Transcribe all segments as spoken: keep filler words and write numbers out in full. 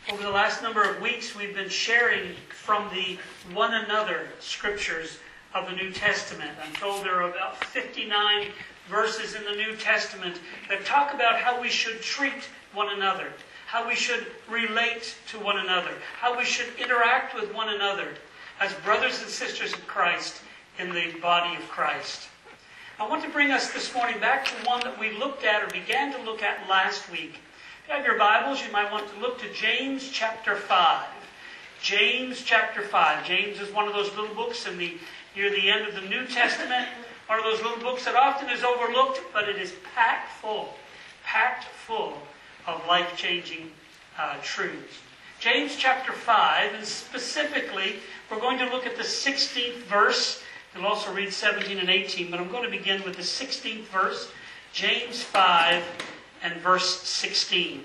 Over the last number of weeks, we've been sharing from the one another scriptures of the New Testament. I'm told there are about fifty-nine verses in the New Testament that talk about how we should treat one another, how we should relate to one another, how we should interact with one another as brothers and sisters of Christ in the body of Christ. I want to bring us this morning back to one that we looked at or began to look at last week. If you have your Bibles, you might want to look to James chapter five. James chapter five. James is one of those little books in the, near the end of the New Testament. One of those little books that often is overlooked, but it is packed full, packed full of life-changing uh, truths. James chapter five, and specifically, we're going to look at the sixteenth verse. You'll also read seventeen and eighteen, but I'm going to begin with the sixteenth verse, James five and verse sixteen.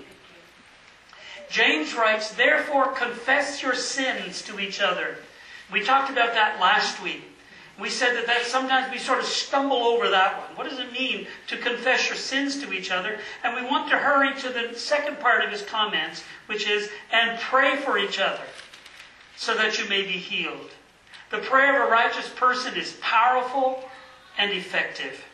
James writes, "Therefore confess your sins to each other." We talked about that last week. We said that, that sometimes we sort of stumble over that one. What does it mean to confess your sins to each other? And we want to hurry to the second part of his comments, which is, "And pray for each other, so that you may be healed." The prayer of a righteous person is powerful and effective.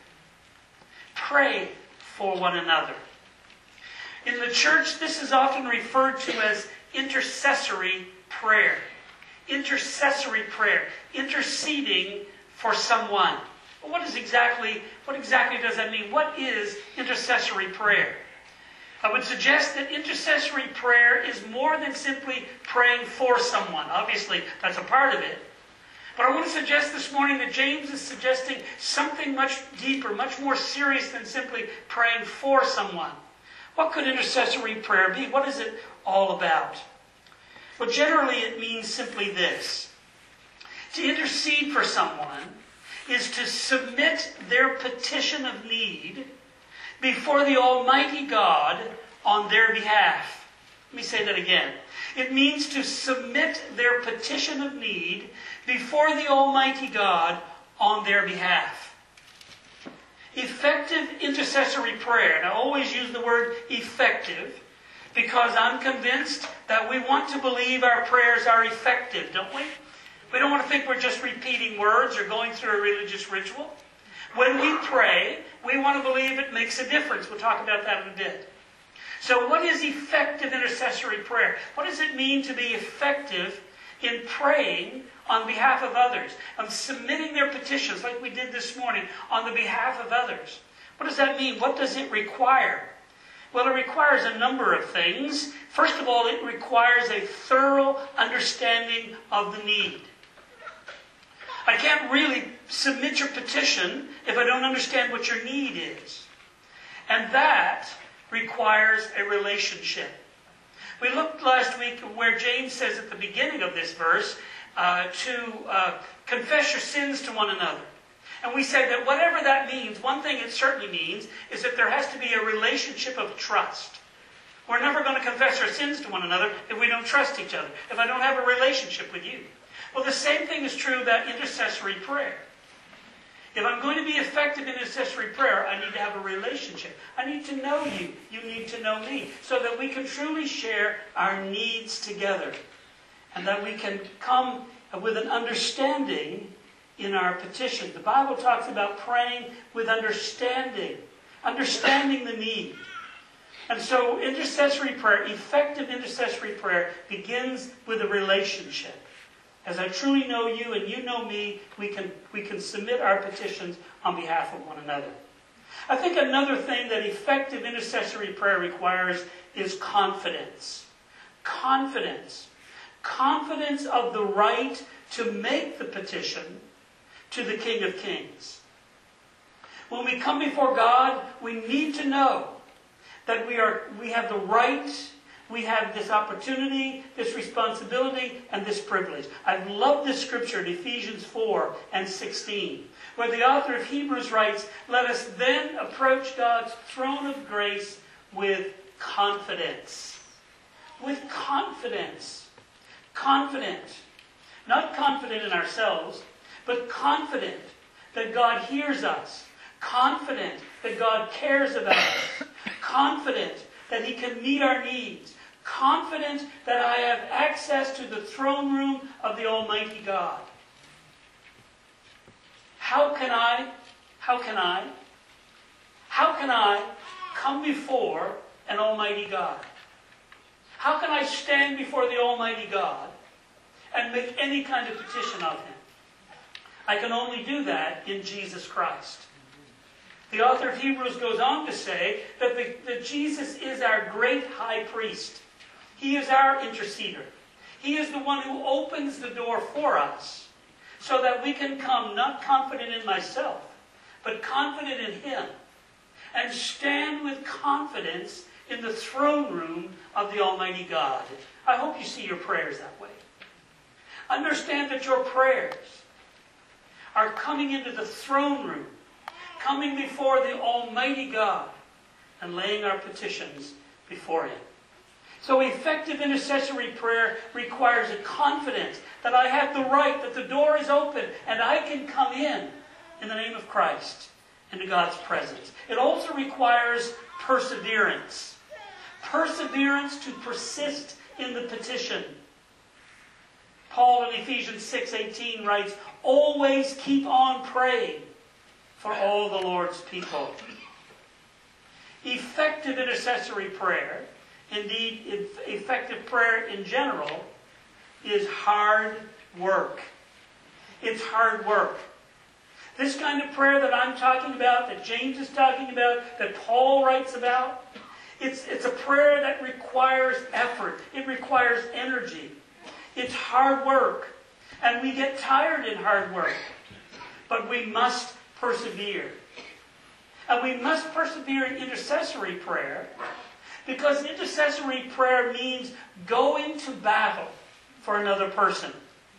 Pray for one another. In the church, this is often referred to as intercessory prayer. Intercessory prayer. Interceding for someone. Well, what is exactly, what exactly does that mean? What is intercessory prayer? I would suggest that intercessory prayer is more than simply praying for someone. Obviously, that's a part of it. But I want to suggest this morning that James is suggesting something much deeper, much more serious than simply praying for someone. What could intercessory prayer be? What is it all about? Well, generally it means simply this. To intercede for someone is to submit their petition of need before the Almighty God on their behalf. Let me say that again. It means to submit their petition of need before the Almighty God on their behalf. Effective intercessory prayer, and I always use the word effective because I'm convinced that we want to believe our prayers are effective, don't we? We don't want to think we're just repeating words or going through a religious ritual. When we pray, we want to believe it makes a difference. We'll talk about that in a bit. So what is effective intercessory prayer? What does it mean to be effective in praying on behalf of others, of submitting their petitions like we did this morning on the behalf of others? What does that mean? What does it require? Well, it requires a number of things. First of all, it requires a thorough understanding of the need. I can't really submit your petition if I don't understand what your need is. And that requires a relationship. We looked last week where James says at the beginning of this verse uh, to uh, confess your sins to one another. And we said that whatever that means, one thing it certainly means is that there has to be a relationship of trust. We're never going to confess our sins to one another if we don't trust each other, if I don't have a relationship with you. Well, the same thing is true about intercessory prayer. If I'm going to be effective in intercessory prayer, I need to have a relationship. I need to know you. You need to know me. So that we can truly share our needs together. And that we can come with an understanding in our petition. The Bible talks about praying with understanding. Understanding the need. And so intercessory prayer, effective intercessory prayer, begins with a relationship. As I truly know you and you know me, we can, we can submit our petitions on behalf of one another. I think another thing that effective intercessory prayer requires is confidence. Confidence. Confidence of the right to make the petition to the King of Kings. When we come before God, we need to know that we are, we have the right, we have this opportunity, this responsibility, and this privilege. I love this scripture in Ephesians four and sixteen, where the author of Hebrews writes, "Let us then approach God's throne of grace with confidence." With confidence. Confident. Not confident in ourselves, but confident that God hears us. Confident that God cares about us. Confident that He can meet our needs. confident that I have access to the throne room of the Almighty God. How can I, how can I, how can I come before an Almighty God? How can I stand before the Almighty God and make any kind of petition of Him? I can only do that in Jesus Christ. The author of Hebrews goes on to say that, the, that Jesus is our great high priest. He is our interceder. He is the one who opens the door for us so that we can come not confident in myself, but confident in Him, and stand with confidence in the throne room of the Almighty God. I hope you see your prayers that way. Understand that your prayers are coming into the throne room, coming before the Almighty God, and laying our petitions before Him. So effective intercessory prayer requires a confidence that I have the right, that the door is open, and I can come in, in the name of Christ, into God's presence. It also requires perseverance. Perseverance to persist in the petition. Paul in Ephesians six eighteen writes, always keep on praying for all the Lord's people. Effective intercessory prayer, indeed effective prayer in general, is hard work. It's hard work. This kind of prayer that I'm talking about, that James is talking about, that Paul writes about, it's, it's a prayer that requires effort. It requires energy. It's hard work. And we get tired in hard work. But we must persevere. And we must persevere in intercessory prayer, because intercessory prayer means going to battle for another person.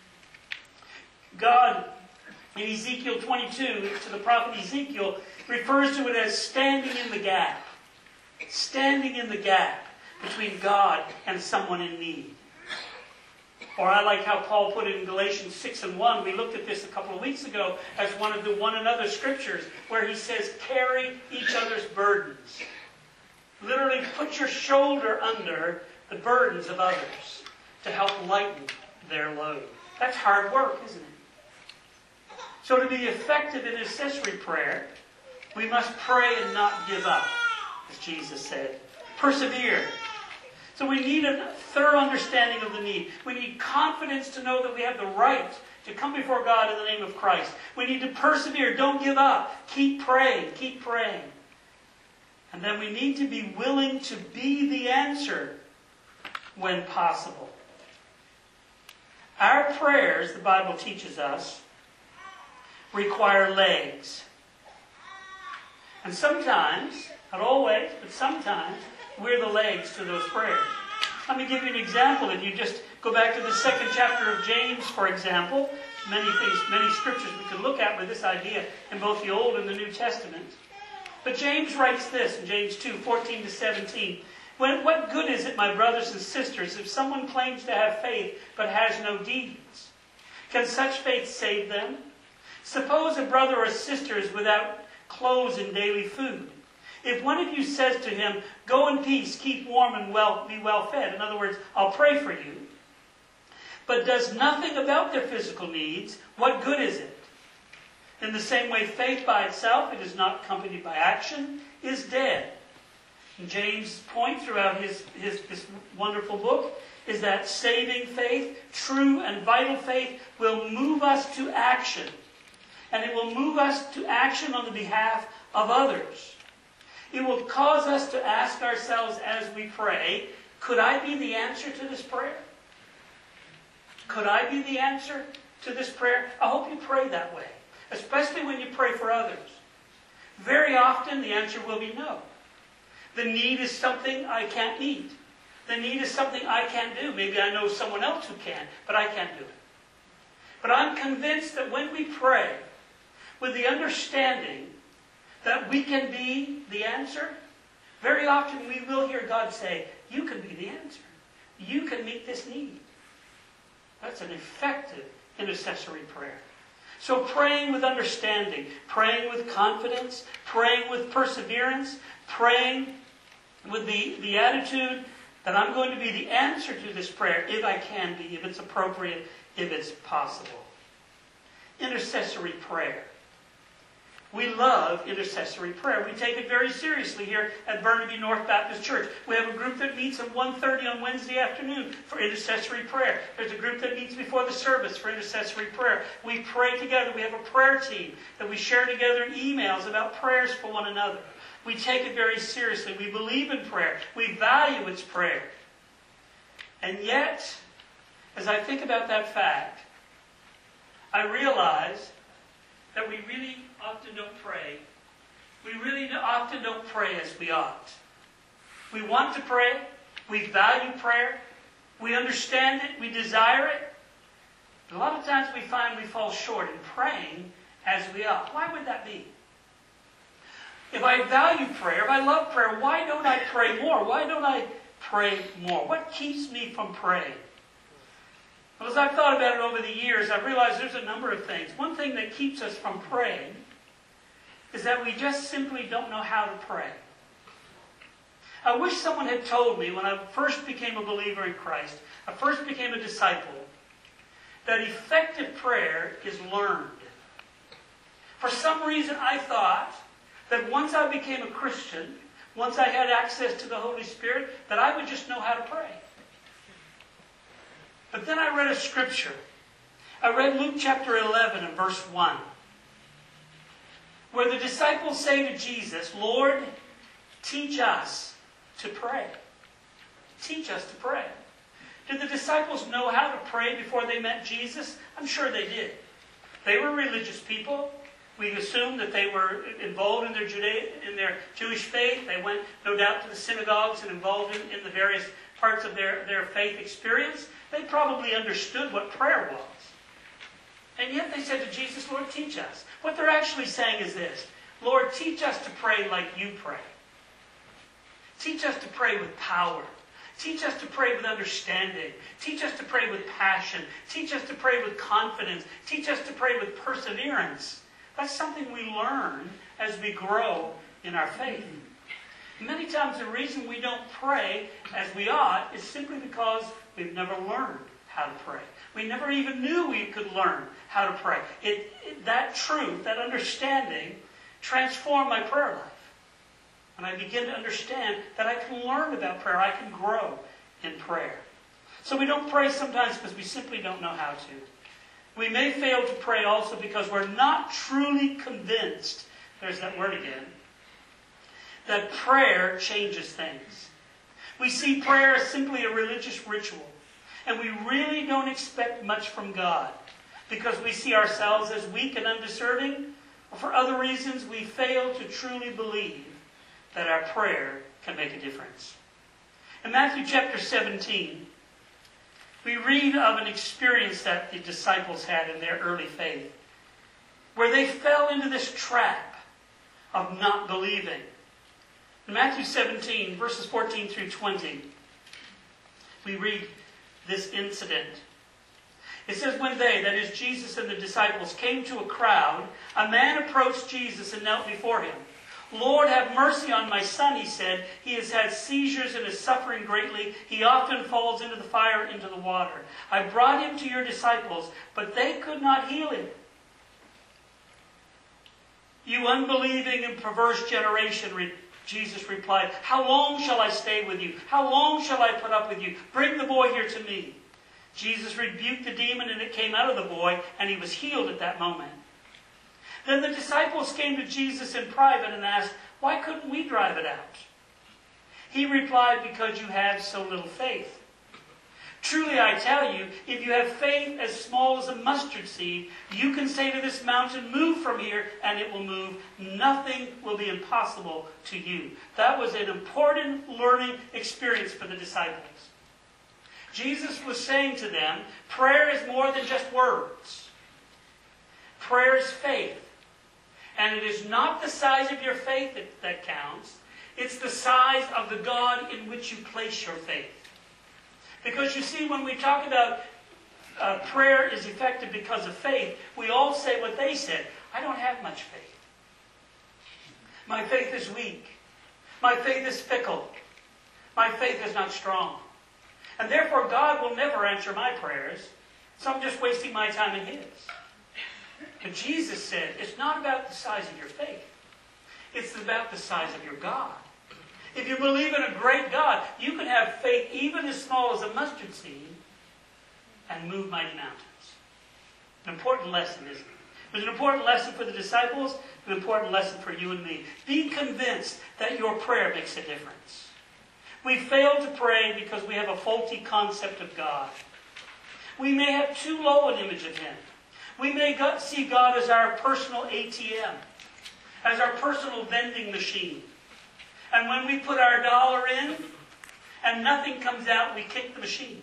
God, in Ezekiel twenty-two, to the prophet Ezekiel, refers to it as standing in the gap. Standing in the gap between God and someone in need. Or I like how Paul put it in Galatians six and one. We looked at this a couple of weeks ago as one of the one another scriptures, where he says, carry each other's burdens. Literally put your shoulder under the burdens of others to help lighten their load. That's hard work, isn't it? So to be effective in intercessory prayer, we must pray and not give up, as Jesus said. Persevere. So we need a thorough understanding of the need. We need confidence to know that we have the right to come before God in the name of Christ. We need to persevere. Don't give up. Keep praying. Keep praying. And then we need to be willing to be the answer when possible. Our prayers, the Bible teaches us, require legs. And sometimes, not always, but sometimes, we're the legs to those prayers. Let me give you an example. If you just go back to the second chapter of James, for example, many things, many scriptures we could look at with this idea in both the Old and the New Testament. But James writes this in James two, fourteen to seventeen. When, what good is it, my brothers and sisters, if someone claims to have faith but has no deeds? Can such faith save them? Suppose a brother or sister is without clothes and daily food. If one of you says to him, go in peace, keep warm and well, be well fed. In other words, I'll pray for you. But does nothing about their physical needs, what good is it? In the same way, faith by itself, it is not accompanied by action, is dead. And James' point throughout his, his this wonderful book is that saving faith, true and vital faith, will move us to action. And it will move us to action on the behalf of others. It will cause us to ask ourselves as we pray, could I be the answer to this prayer? Could I be the answer to this prayer? I hope you pray that way, especially when you pray for others. Very often the answer will be no. The need is something I can't meet. The need is something I can't do. Maybe I know someone else who can, but I can't do it. But I'm convinced that when we pray with the understanding that we can be the answer, very often we will hear God say, you can be the answer. You can meet this need. That's an effective intercessory prayer. So praying with understanding, praying with confidence, praying with perseverance, praying with the, the attitude that I'm going to be the answer to this prayer if I can be, if it's appropriate, if it's possible. Intercessory prayer. We love intercessory prayer. We take it very seriously here at Burnaby North Baptist Church. We have a group that meets at one thirty on Wednesday afternoon for intercessory prayer. There's a group that meets before the service for intercessory prayer. We pray together. We have a prayer team that we share together in emails about prayers for one another. We take it very seriously. We believe in prayer. We value its prayer. And yet, as I think about that fact, I realize that we really often don't pray. We really often don't pray as we ought. We want to pray. We value prayer. We understand it. We desire it. But a lot of times we find we fall short in praying as we ought. Why would that be? If I value prayer, if I love prayer, why don't I pray more? Why don't I pray more? What keeps me from praying? Well, as I've thought about it over the years, I've realized there's a number of things. One thing that keeps us from praying is that we just simply don't know how to pray. I wish someone had told me when I first became a believer in Christ, I first became a disciple, that effective prayer is learned. For some reason I thought that once I became a Christian, once I had access to the Holy Spirit, that I would just know how to pray. But then I read a scripture. I read Luke chapter eleven and verse one, where the disciples say to Jesus, Lord, teach us to pray. Teach us to pray. Did the disciples know how to pray before they met Jesus? I'm sure they did. They were religious people. We assume that they were involved in their Judea, in their Jewish faith. They went, no doubt, to the synagogues and involved in, in the various parts of their, their faith experience. They probably understood what prayer was. And yet they said to Jesus, Lord, teach us. What they're actually saying is this: Lord, teach us to pray like you pray. Teach us to pray with power. Teach us to pray with understanding. Teach us to pray with passion. Teach us to pray with confidence. Teach us to pray with perseverance. That's something we learn as we grow in our faith. Many times the reason we don't pray as we ought is simply because we've never learned how to pray. We never even knew we could learn how to pray. It, it, that truth, that understanding, transformed my prayer life. And I begin to understand that I can learn about prayer. I can grow in prayer. So we don't pray sometimes because we simply don't know how to. We may fail to pray also because we're not truly convinced, there's that word again, that prayer changes things. We see prayer as simply a religious ritual. And we really don't expect much from God because we see ourselves as weak and undeserving, or for other reasons we fail to truly believe that our prayer can make a difference. In Matthew chapter seventeen, we read of an experience that the disciples had in their early faith, where they fell into this trap of not believing. In Matthew seventeen, verses fourteen through twenty, we read this incident. It says, when they, that is Jesus and the disciples, came to a crowd, a man approached Jesus and knelt before him. Lord, have mercy on my son, he said. He has had seizures and is suffering greatly. He often falls into the fire, into the water. I brought him to your disciples, but they could not heal him. You unbelieving and perverse generation, Jesus replied, how long shall I stay with you? How long shall I put up with you? Bring the boy here to me. Jesus rebuked the demon, and it came out of the boy, and he was healed at that moment. Then the disciples came to Jesus in private and asked, why couldn't we drive it out? He replied, because you have so little faith. Truly I tell you, if you have faith as small as a mustard seed, you can say to this mountain, move from here, and it will move. Nothing will be impossible to you. That was an important learning experience for the disciples. Jesus was saying to them, prayer is more than just words. Prayer is faith. And it is not the size of your faith that, that counts. It's the size of the God in which you place your faith. Because you see, when we talk about uh, prayer is effective because of faith, we all say what they said. I don't have much faith. My faith is weak. My faith is fickle. My faith is not strong. And therefore God will never answer my prayers. So I'm just wasting my time and His. But Jesus said, it's not about the size of your faith. It's about the size of your God. If you believe in a great God, you can have faith even as small as a mustard seed and move mighty mountains. An important lesson, isn't it? It was an important lesson for the disciples, an important lesson for you and me. Be convinced that your prayer makes a difference. We fail to pray because we have a faulty concept of God. We may have too low an image of Him. We may see God as our personal A T M, as our personal vending machine. And when we put our dollar in and nothing comes out, we kick the machine.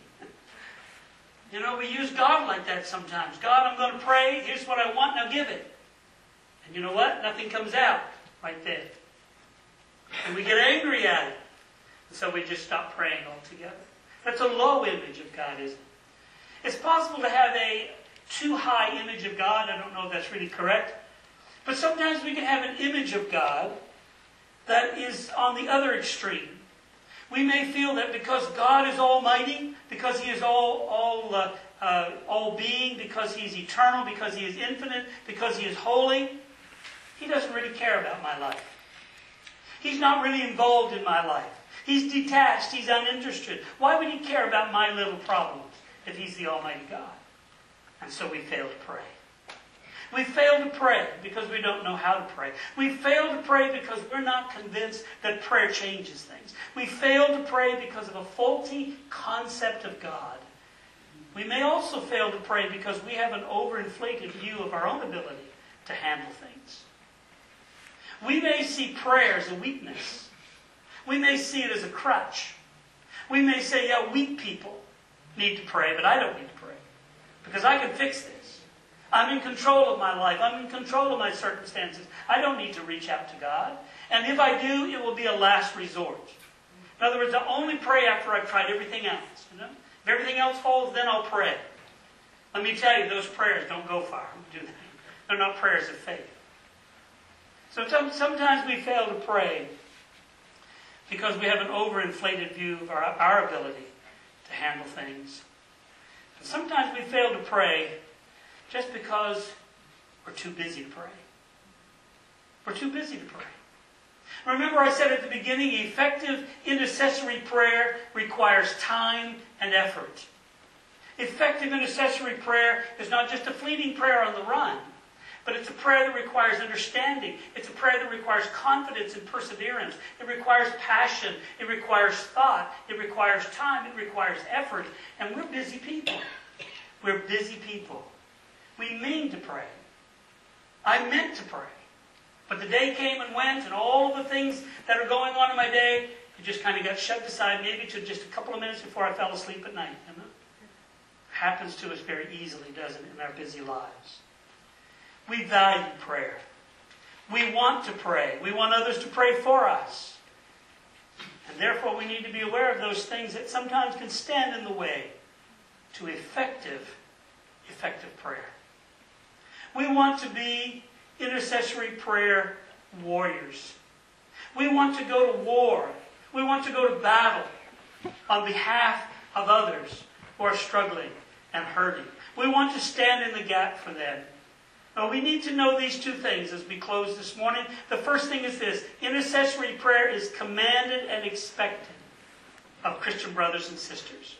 You know, we use God like that sometimes. God, I'm going to pray. Here's what I want. Now give it. And you know what? Nothing comes out right there. And we get angry at it. And so we just stop praying altogether. That's a low image of God, isn't it? It's possible to have a too high image of God. I don't know if that's really correct. But sometimes we can have an image of God that is on the other extreme. We may feel that because God is almighty, because He is all, all, uh, uh, all being, because He is eternal, because He is infinite, because He is holy, He doesn't really care about my life. He's not really involved in my life. He's detached. He's uninterested. Why would He care about my little problems if He's the Almighty God? And so we fail to pray. We fail to pray because we don't know how to pray. We fail to pray because we're not convinced that prayer changes things. We fail to pray because of a faulty concept of God. We may also fail to pray because we have an overinflated view of our own ability to handle things. We may see prayer as a weakness. We may see it as a crutch. We may say, yeah, weak people need to pray, but I don't need to pray because I can fix this. I'm in control of my life. I'm in control of my circumstances. I don't need to reach out to God. And if I do, it will be a last resort. In other words, I'll only pray after I've tried everything else. You know? If everything else falls, then I'll pray. Let me tell you, those prayers don't go far. Do they? They're not prayers of faith. So sometimes we fail to pray because we have an overinflated view of our, our ability to handle things. And sometimes we fail to pray just because we're too busy to pray. We're too busy to pray. Remember I said at the beginning, effective intercessory prayer requires time and effort. Effective intercessory prayer is not just a fleeting prayer on the run, but it's a prayer that requires understanding. It's a prayer that requires confidence and perseverance. It requires passion. It requires thought. It requires time. It requires effort. And we're busy people. We're busy people. We mean to pray. I meant to pray. But the day came and went, and all of the things that are going on in my day, it just kind of got shoved aside, maybe to just a couple of minutes before I fell asleep at night. You know? It happens to us very easily, doesn't it, in our busy lives. We value prayer. We want to pray. We want others to pray for us. And therefore we need to be aware of those things that sometimes can stand in the way to effective, effective prayer. We want to be intercessory prayer warriors. We want to go to war. We want to go to battle on behalf of others who are struggling and hurting. We want to stand in the gap for them. Now, we need to know these two things as we close this morning. The first thing is this: intercessory prayer is commanded and expected of Christian brothers and sisters.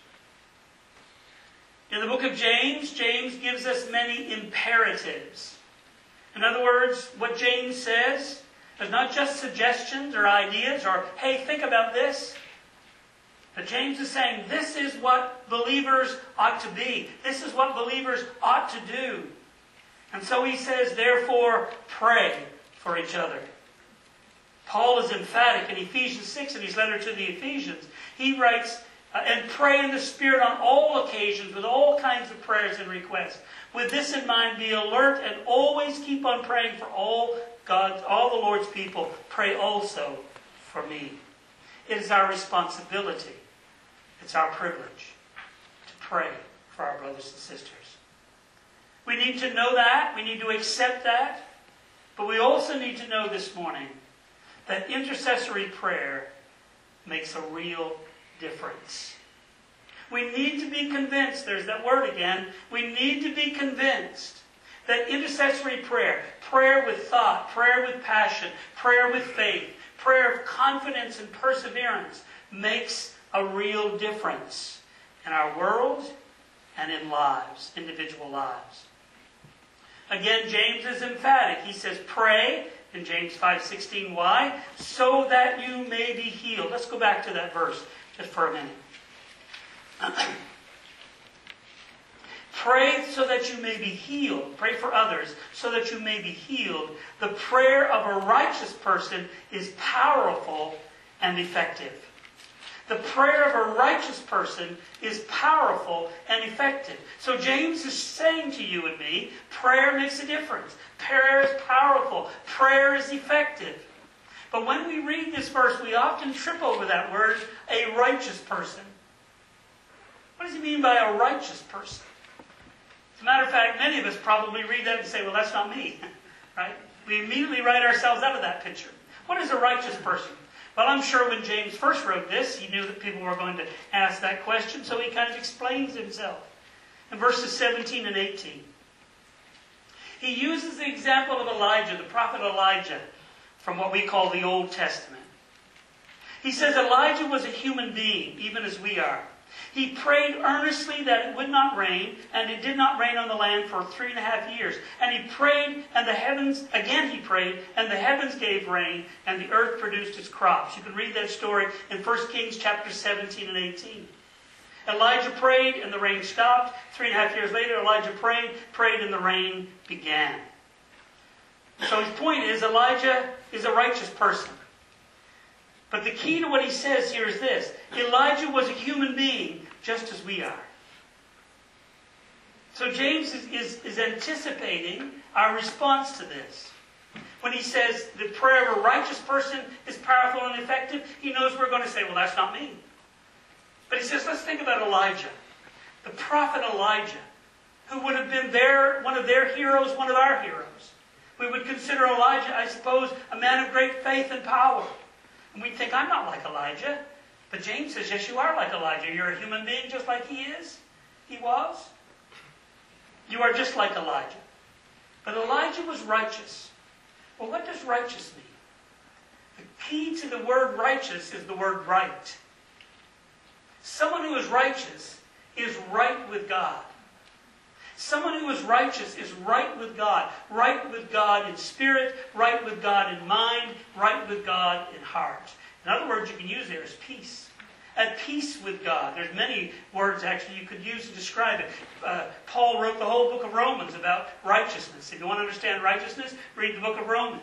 In the book of James, James gives us many imperatives. In other words, what James says is not just suggestions or ideas or, hey, think about this. But James is saying this is what believers ought to be. This is what believers ought to do. And so he says, therefore, pray for each other. Paul is emphatic in Ephesians six, in his letter to the Ephesians. He writes, uh, and pray in the Spirit on all occasions with all kinds of prayers and requests. With this in mind, be alert and always keep on praying for all God, all the Lord's people. Pray also for me. It is our responsibility. It's our privilege to pray for our brothers and sisters. We need to know that. We need to accept that. But we also need to know this morning that intercessory prayer makes a real difference. We need to be convinced, there's that word again, we need to be convinced that intercessory prayer, prayer with thought, prayer with passion, prayer with faith, prayer of confidence and perseverance makes a real difference in our world and in lives, individual lives. Again, James is emphatic. He says, pray, in James five sixteen, why? So that you may be healed. Let's go back to that verse just for a minute. Pray so that you may be healed. Pray for others so that you may be healed. The prayer of a righteous person is powerful and effective. The prayer of a righteous person is powerful and effective. So James is saying to you and me, prayer makes a difference. Prayer is powerful. Prayer is effective. But when we read this verse, we often trip over that word, a righteous person. What does he mean by a righteous person? As a matter of fact, many of us probably read that and say, well, that's not me. Right? We immediately write ourselves out of that picture. What is a righteous person? Well, I'm sure when James first wrote this, he knew that people were going to ask that question, so he kind of explains himself. In verses seventeen and eighteen, he uses the example of Elijah, the prophet Elijah, from what we call the Old Testament. He says Elijah was a human being, even as we are. He prayed earnestly that it would not rain, and it did not rain on the land for three and a half years. And he prayed, and the heavens, again he prayed, and the heavens gave rain, and the earth produced its crops. You can read that story in First Kings chapter seventeen and eighteen. Elijah prayed, and the rain stopped. Three and a half years later, Elijah prayed, prayed, and the rain began. So his point is, Elijah is a righteous person. But the key to what he says here is this. Elijah was a human being, just as we are. So James is, is, is anticipating our response to this. When he says the prayer of a righteous person is powerful and effective, he knows we're going to say, well, that's not me. But he says, let's think about Elijah. The prophet Elijah, who would have been their, one of their heroes, one of our heroes. We would consider Elijah, I suppose, a man of great faith and power. And we'd think, I'm not like Elijah. But James says, yes, you are like Elijah. You're a human being just like he is. He was. You are just like Elijah. But Elijah was righteous. Well, what does righteous mean? The key to the word righteous is the word right. Someone who is righteous is right with God. Someone who is righteous is right with God. Right with God in spirit, right with God in mind, right with God in heart. In other words, you can use there is peace. At peace with God. There's many words actually you could use to describe it. Uh, Paul wrote the whole book of Romans about righteousness. If you want to understand righteousness, read the book of Romans.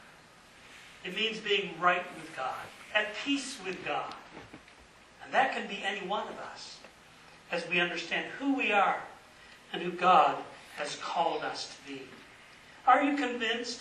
It means being right with God. At peace with God. And that can be any one of us as we understand who we are and who God has called us to be. Are you convinced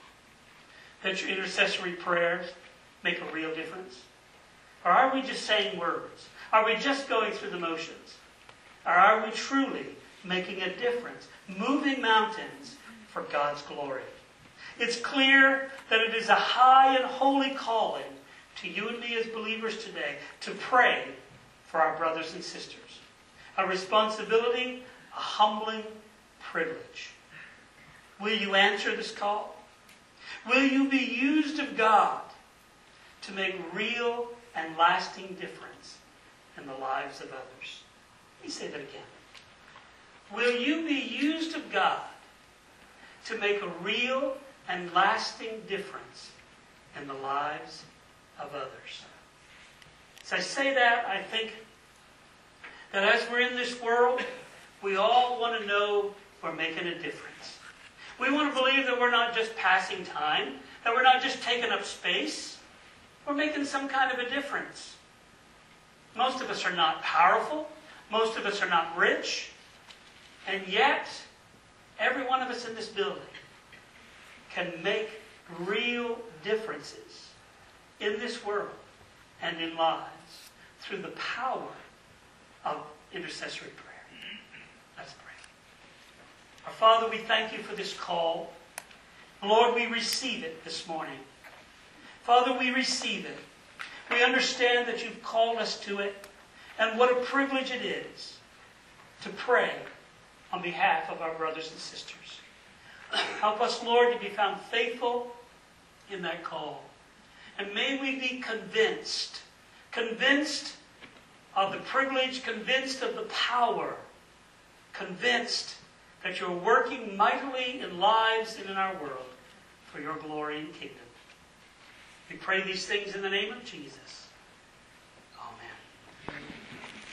that your intercessory prayers make a real difference? Or are we just saying words? Are we just going through the motions? Or are we truly making a difference, moving mountains for God's glory? It's clear that it is a high and holy calling to you and me as believers today to pray for our brothers and sisters. A responsibility, a humbling privilege. Will you answer this call? Will you be used of God to make real and lasting difference in the lives of others? Let me say that again. Will you be used of God to make a real and lasting difference in the lives of others? As I say that, I think that as we're in this world, we all want to know we're making a difference. We want to believe that we're not just passing time, that we're not just taking up space. We're making some kind of a difference. Most of us are not powerful. Most of us are not rich. And yet, every one of us in this building can make real differences in this world and in lives through the power of intercessory prayer. Let's pray. Our Father, we thank you for this call. Lord, we receive it this morning. Father, we receive it. We understand that you've called us to it, and what a privilege it is to pray on behalf of our brothers and sisters. Help us, Lord, to be found faithful in that call. And may we be convinced, convinced of the privilege, convinced of the power, convinced that you're working mightily in lives and in our world for your glory and kingdom. We pray these things in the name of Jesus.